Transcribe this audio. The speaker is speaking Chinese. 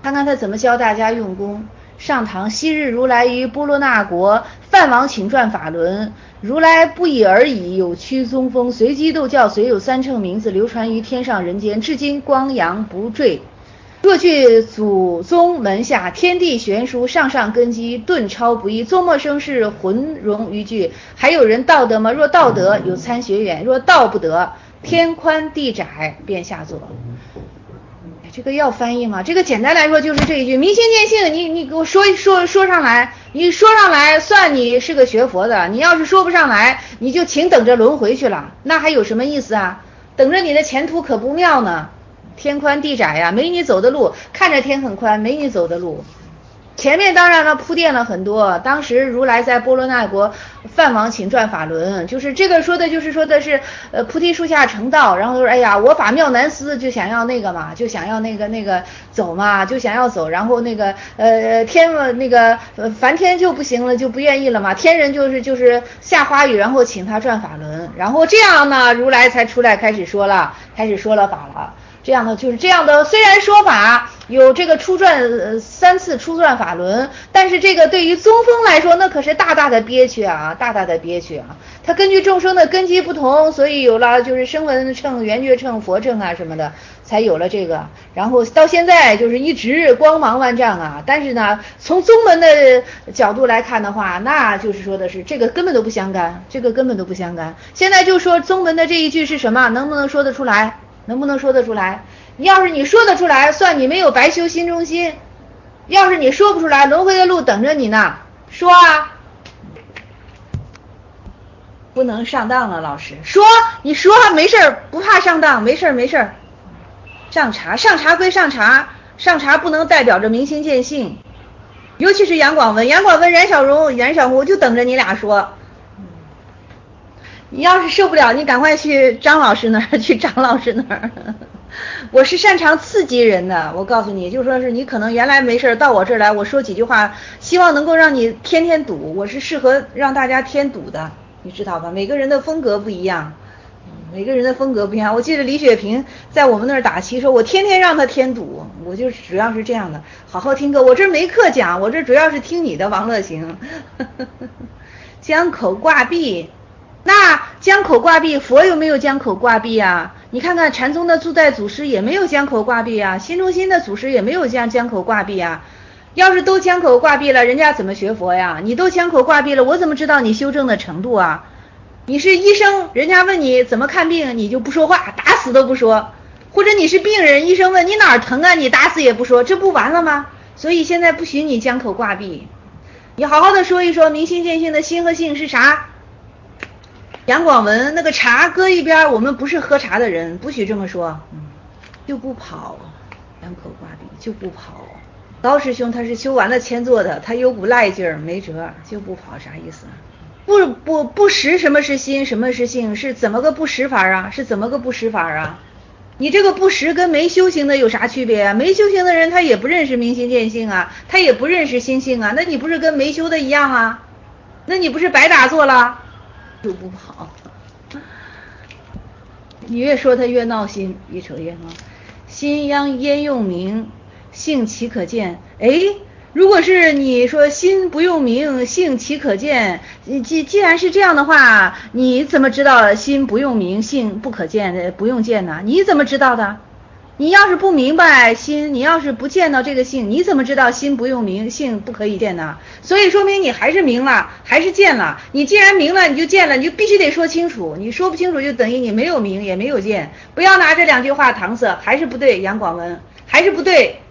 看看他怎么教大家用功。上堂，昔日如来于波罗那国，梵王请转法轮。如来不以而已，有屈宗风，随机斗教，虽有三乘名字，流传于天上人间，至今光阳不坠。若据祖宗门下，天地悬殊，上上根基，顿超不易。宗末生是浑融于句。还有人道得吗？若道得，有参学远；若道不得，天宽地窄，便下作。这个要翻译吗？这个简单来说就是这一句：明心见性。你给我说上来，你说上来算你是个学佛的。你要是说不上来，你就请等着轮回去了。那还有什么意思啊？等着你的前途可不妙呢。天宽地窄呀，没你走的路。看着天很宽，没你走的路。前面当然了铺垫了很多，当时如来在波罗那国，梵王请转法轮，就是这个说的是菩提树下成道，然后说哎呀我法妙难思，就想要那个嘛，就想要那个走嘛，就想要走，然后那个梵天就不行了，就不愿意了嘛，天人就是下花雨，然后请他转法轮，然后这样呢如来才出来开始说了法了。这样的就是这样的，虽然说法有这个出转3次出转法轮，但是这个对于宗风来说那可是大大的憋屈啊。他根据众生的根基不同，所以有了就是声闻乘、缘觉乘、佛乘啊什么的，才有了这个。然后到现在就是一直光芒万丈啊。但是呢从宗门的角度来看的话，那就是说的是这个根本都不相干，现在就说宗门的这一句是什么，能不能说得出来？你要是你说得出来，算你没有白修心中心。要是你说不出来，轮回的路等着你呢。说啊，不能上当了，老师说，你说没事，不怕上当，没事。上茶归上茶不能代表着明心见性。尤其是杨广文、冉小红，就等着你俩说。你要是受不了，你赶快去张老师那儿。我是擅长刺激人的，我告诉你，就说是你可能原来没事到我这儿来，我说几句话，希望能够让你天天堵。我是适合让大家天堵的，你知道吧？每个人的风格不一样。我记得李雪萍在我们那儿打气说，我天天让他天堵，我就主要是这样的。好好听歌，我这没课讲，我这主要是听你的王乐行。江口挂壁。那江口挂壁，佛有没有江口挂壁啊？你看看禅宗的祖代祖师也没有江口挂壁啊，新中心的祖师也没有江口挂壁啊。要是都江口挂壁了，人家怎么学佛呀？你都江口挂壁了，我怎么知道你修正的程度啊？你是医生，人家问你怎么看病，你就不说话，打死都不说。或者你是病人，医生问你哪儿疼啊，你打死也不说，这不完了吗？所以现在不许你江口挂壁，你好好的说一说明心见性的心和性是啥。杨广文那个茶搁一边，我们不是喝茶的人，不许这么说。就不跑，两口挂壁就不跑。高师兄他是修完了签做的，他有股赖劲儿，没辙，就不跑，啥意思？不识什么是心，什么是性，是怎么个不识法啊？你这个不识跟没修行的有啥区别啊？没修行的人他也不认识明心见性啊，他也不认识心性啊，那你不是跟没修的一样啊？那你不是白打坐了？就不跑。你越说他越闹心，越扯越闹。心焉用明，性岂可见？如果是你说心不用明，性岂可见？既然是这样的话，你怎么知道心不用明，性不可见，不用见呢？你怎么知道的？你要是不明白心，你要是不见到这个性，你怎么知道心不用明，性不可以见呢？所以说明你还是明了，还是见了。你既然明了，你就见了，你就必须得说清楚。你说不清楚，就等于你没有明也没有见。不要拿这两句话搪塞，还是不对，杨广文还是不对。